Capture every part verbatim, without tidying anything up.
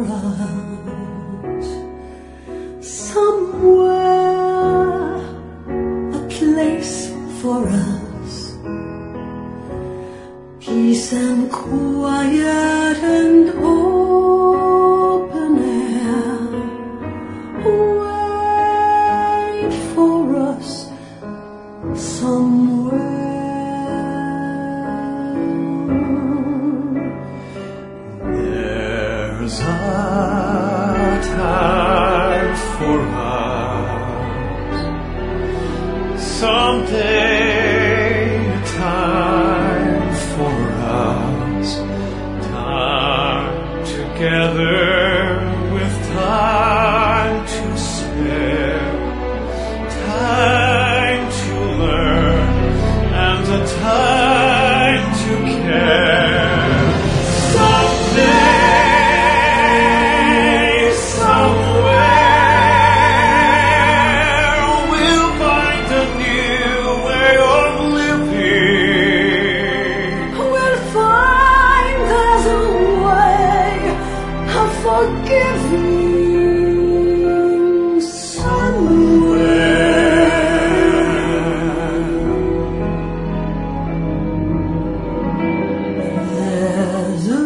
for us. Somewhere, a place for us. Peace and quiet and open air. Wait for us somewhere. There's a time for us someday, a time for us, time together with time to spare, time to learn and a time to care. Someday, somewhere, we'll find a new way of living. We'll find there's a way of forgiving somewhere. There's a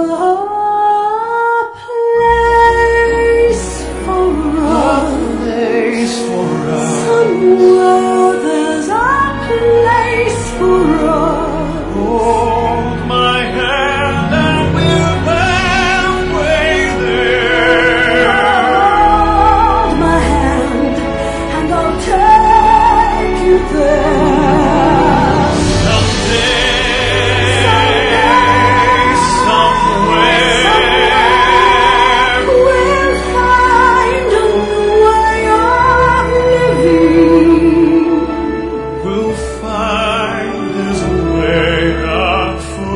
place for us. Place for us. Somewhere there's a place for us. Hold my hand and we'll halfway there. Hold my hand and I'll take you there. Someday, somewhere, We'll find a new way of living. we'll find there's a way of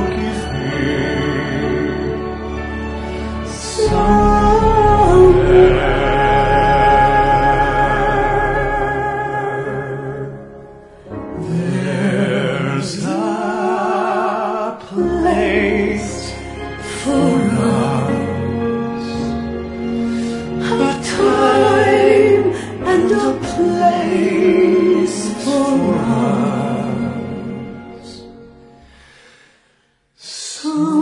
forgiving. There's a place For us, a time and a place for us. Some